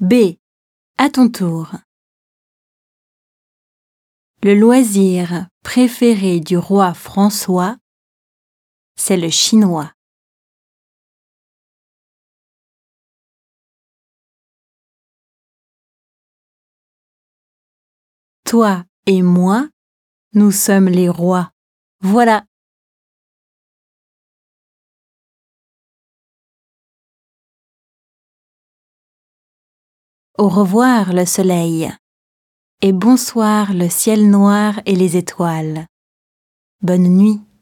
B. À ton tour. Le loisir préféré du roi François, c'est le chinois. Toi et moi, nous sommes les rois. Voilà. Au revoir le soleil et bonsoir le ciel noir et les étoiles. Bonne nuit.